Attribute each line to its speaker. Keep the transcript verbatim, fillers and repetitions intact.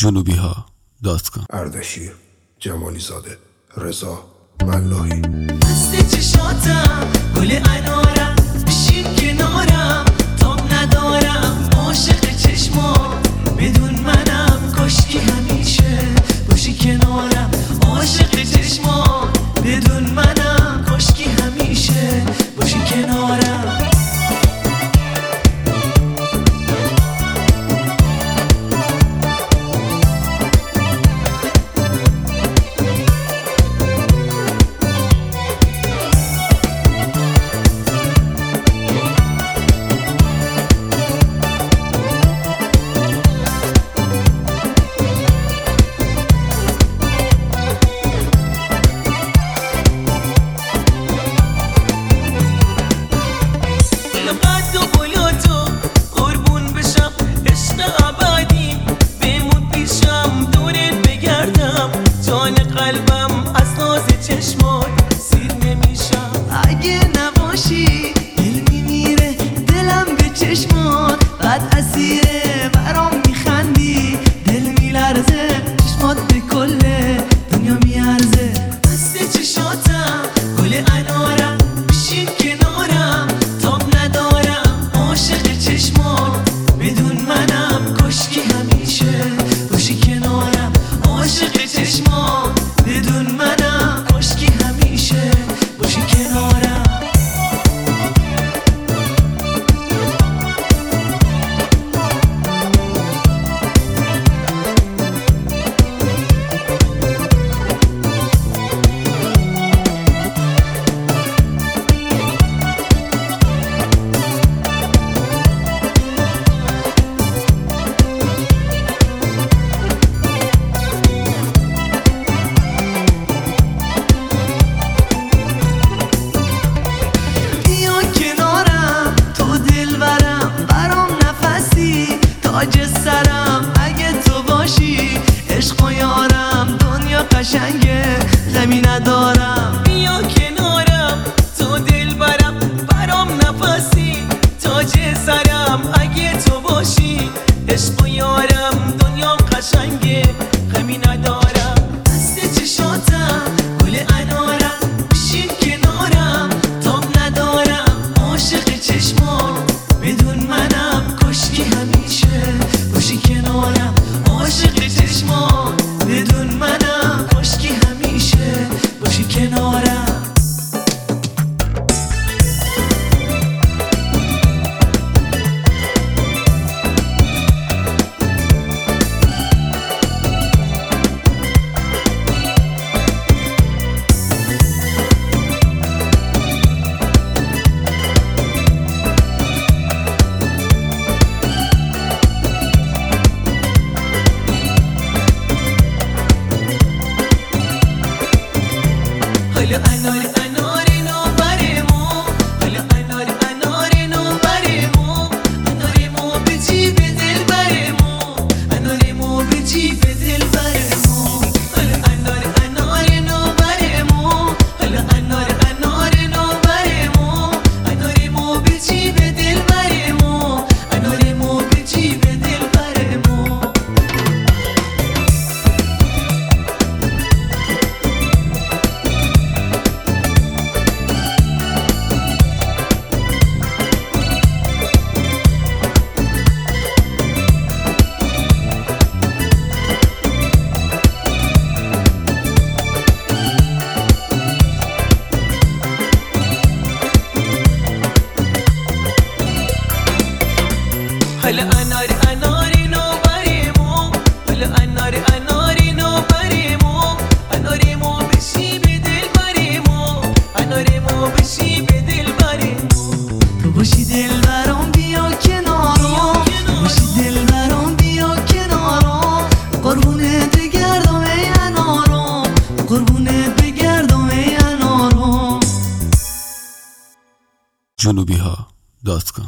Speaker 1: جنوبی ها دات کام.
Speaker 2: اردشیر، جمالی زاده، رضا ملاحی.
Speaker 3: دست چشاتم گل انارم، بشین کنارم تاب ندارم. عاشق چشمات بدون منم، کاشکی همیشه باشی کنارم. عاشق چشمات بدون منم، کاشکی همیشه باشی کنارم. قلبم از ناز چشمات سیر نمیشم. اگه نباشی دل میمیره، دلم به چشمات بعد اسیره. برام میخندی دل میلرزه، چشمات به کل دنیا میارزه. دست چشاتم گل انارم، بشین کنارم تاب ندارم. عاشق چشمات بدون منم، کاشکی همیشه باشی کنارم. عاشق چشمات بدون منم، کاشکی همیشه باشی کنارم. تاج سرم اگه تو باشی، عشق و یارم دنیا قشنگه غمی ندارم. بیا کنارم تو دل برم، برام نفسی تاج سرم اگه تو باشی. عشق و یارم دنیا قشنگه غمی ندارم. دست چشاتم گل انارم، بشین کنارم تاب ندارم. عاشق چشمات بدون منم، کاشکی همیشه باشی کنارم. عاشق چشمات بدون منم، کاشکی همیشه باشی کنارم. حالا انار انار نو برمو، حالا انار انار نو برمو. انارمو به جیب دل برمو، انارمو به جیب دل برمو. حالا انار انار نو برمو، حالا انار انار نو برمو. انارمو به جیب دل برمو، انارمو به جیب دل برمو. حالا انار انار نو برمو، حالا انار انار نو برمو. انارمو بشی به دل برمو، انارمو بشی به دل برمو. تو باشی دل برام بیا کنارم، تو باشی دل برام بیا کنارم. قربونت بگردم ای انارم، قربونت بگردم ای انارم.
Speaker 1: جنوبی ها دات کام.